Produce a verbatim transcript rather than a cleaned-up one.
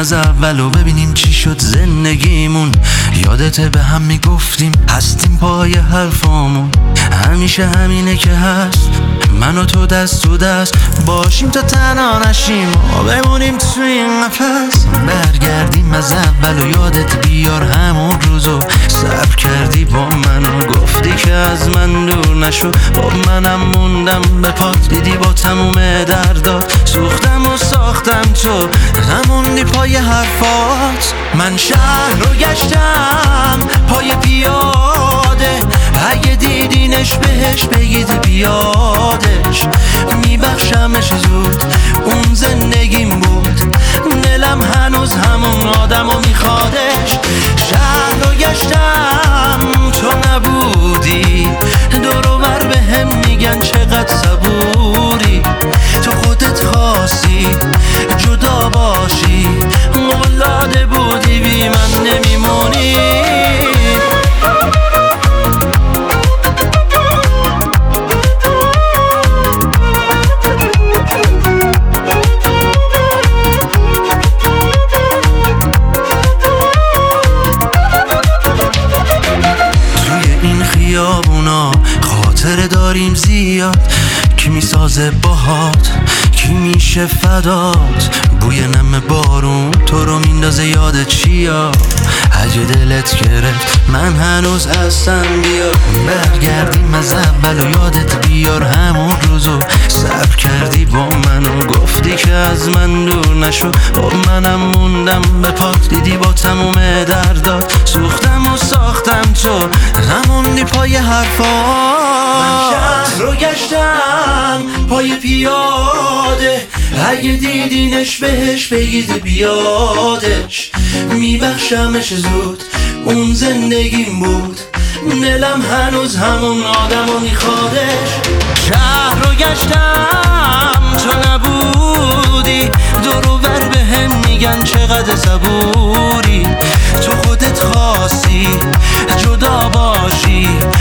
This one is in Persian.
از اول و ببینیم چی شد زندگیمون. یادته به هم میگفتیم هستیم پای حرفامون، همیشه همینه که هست، من و تو دست تو دست باشیم تا تنها نشیم و بمونیم تو این قفس. برگردیم از اول و یادت بیار همون روزو صبر کردی با من و گفتی که از من دور نشو، با منم موندم به پات، دیدی با تموم دردات سوختم و ساختم، تو نموندی پای حرفات. من شهر رو گشتم پای پیاده، اگه دیدینش بهش بگید بیادش، میبخشمش زود اون زندگیم بود، دلم هنوز همون آدم و میخوادش. شهر رو گشتم تو نبودی، دور و بر به هم میگن چقدر صبوری، تو خودت خواستی جدا باشی، مولاد بودی بی من نمیمونی. خیابونا خاطره داریم زیاد، کی میسازه باهات، کی میشه فدات، بوی نم بارون تو رو میندازه یاد چیا، اگه دلت گرفت من هنوز هستم بیا. برگردیم از اول و یادت بیار همون روزو صبر کردی با من و گفتی که از من دور نشو، با منم موندم به پات، دیدی با تموم دردات سوختم و ساختم، تو نموندی پای حرفات. من شهر رو گشتم پای پیاده، اگه دیدینش بهش بگید بیادش، میبخشمش زود اون زندگیم بود، دلم هنوز همون آدم و میخوادش. شهر رو گشتم تو نبودی، دور و بر به هم میگن چقدر صبوری، تو خودت خواستی جدا باشی،